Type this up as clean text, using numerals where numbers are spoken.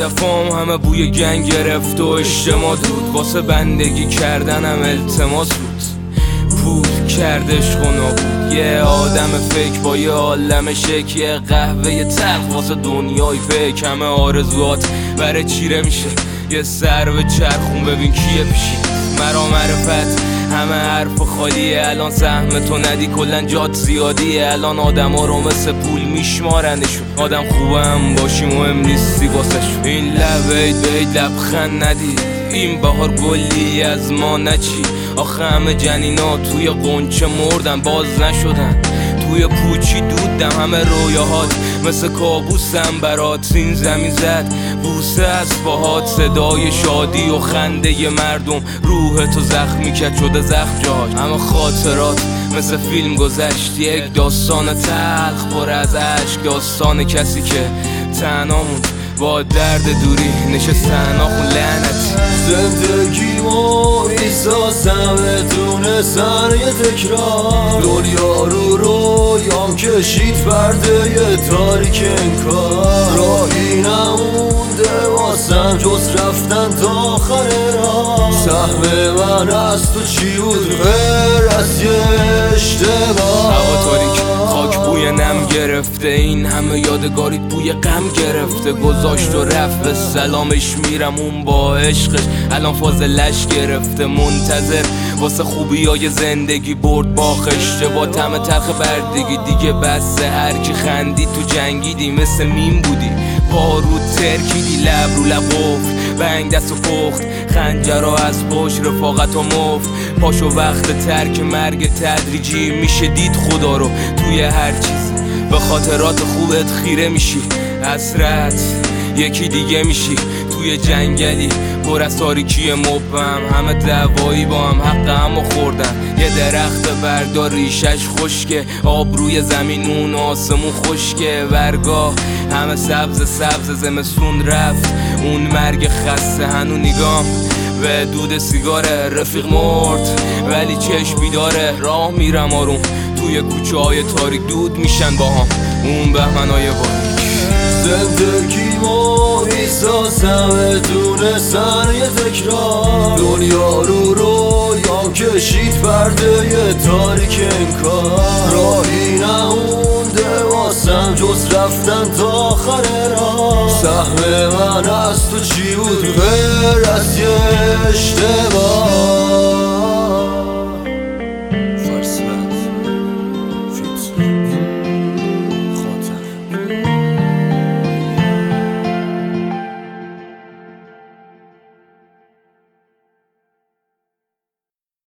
صفام همه بوی گنگ گرفت و اجتماع دود، واسه بندگی کردنم التماس بود. پول کردش خونه بود یه آدم فکر با یه عالم شک، یه قهوه تلخ واسه دنیای فکر. همه آرزوات بره چیره میشه، یه سر به چرخون ببین کیه پیشی. مرا معرفت همه حرف خالیه، الان سهم تو ندی کلن جات زیادیه. الان آدم ها رو مثل پول میشمارنشون، آدم خوبه هم باشی مهم نیستی واسهشون. این لبه بید لبخند ندید، این بهار گلی از ما نچی. آخه همه جنینا توی قنچه مردن باز نشدن، توی پوچی دودم همه رویاهات مثل کابوسم برات. این زمین زد بوسه از پاهات، صدای شادی و خنده ی مردم روح تو زخمی کرد شده زخم جاش. همه خاطرات مثل فیلم گذشت، یک داستان تلخ پر از عشق، داستان کسی که تنها موند با درد دوری نشستن آخون لعنتی. زندگیمو میسازم بدون سر یه تکرار، دنیا رو رویام کشید پرده یه تاریک انکار. راهی نمونده واسم جز رفتن تا آخر راه، سهم من از تو چی بود غیر از یه اشتباه. هوا تاریک خاک بوی نم گرفته، این همه یادگاریت بوی غم گرفته. گذاشت و رفت به سلامش میرم اون با عشقش الان فاضلش گرفته. منتظر واسه خوبی های زندگی برد باخش، با طعم تلخ بردگی دیگه بسه. هرکی خندی تو جنگیدی مثل میم بودی، پارو ترکیدی لب رو لب گفت بنگ دست و پخت. خنجرها از پشت رفاقت و مفت، پاشو وقت ترک مرگ تدریجی میشه دید خدا رو توی هر چیز. به خاطرات خوبت خیره میشی، حسرت یکی دیگه میشی. توی جنگلی پر از تاریکی مبهم، همه دعوایی با هم حق همو خوردن. یه درخت بردار ریشش خشکه، آب روی زمین اون آسمون خشکه. ورگاه همه سبز سبز، زمستون رفت اون مرگ خسته. هنو نگام به دود سیگاره، رفیق مرد ولی چشم بیداره. راه میرم آروم توی کوچه های تاریک، دود میشن با هم اون بهمنای باریک. زندگیمو میسازم بدون سر یه تکرار، دنیا رو رویام کشید پرده یه تاریک انکار. راهی نمونده واسم جز رفتن تا آخر راه، سهم من از تو چی بود غیر از یه اشتباه.